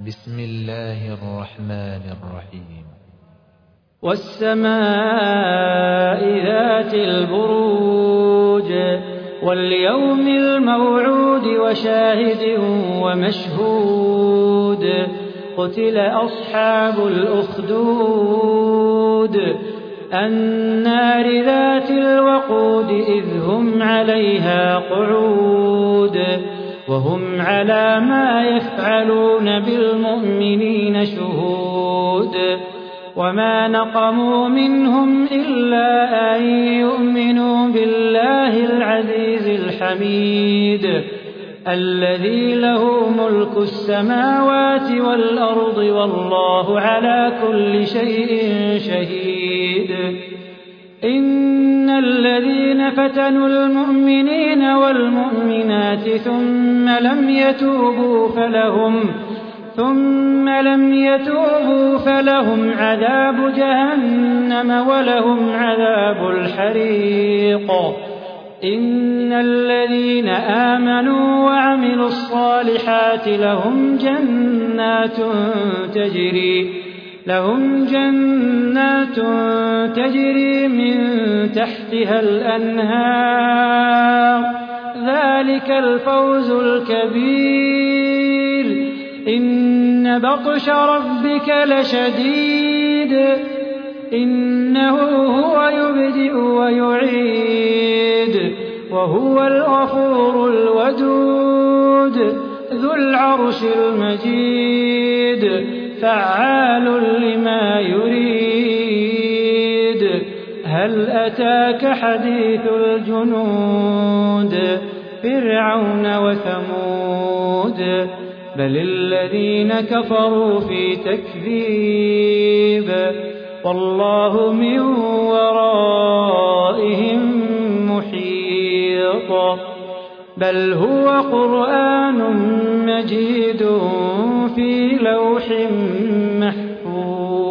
بسم الله الرحمن الرحيم. والسماء ذات البروج واليوم الموعود وشاهد ومشهود قتل أصحاب الأخدود النار ذات الوقود إذ هم عليها قعود وهم على ما يفعلون بالمؤمنين شهود وما نقموا منهم إلا أن يؤمنوا بالله العزيز الحميد الذي له ملك السماوات والأرض والله على كل شيء شهيد. إن الذين فتنوا المؤمنين والمؤمنات ثم لم يتوبوا فلهم عذاب جهنم ولهم عذاب الحريق. إن الذين آمنوا وعملوا الصالحات لهم جنات تجري من تحتها الأنهار ذلك الفوز الكبير. إن بطش ربك لشديد إنه هو يبدئ ويعيد وهو الغفور الودود ذو العرش المجيد فعال لما يريد. هل أتاك حديث الجنود فرعون وثمود بل الذين كفروا في تكذيب والله من ورائهم محيط. بل هو قرآن مجيد في لوح محفوظ.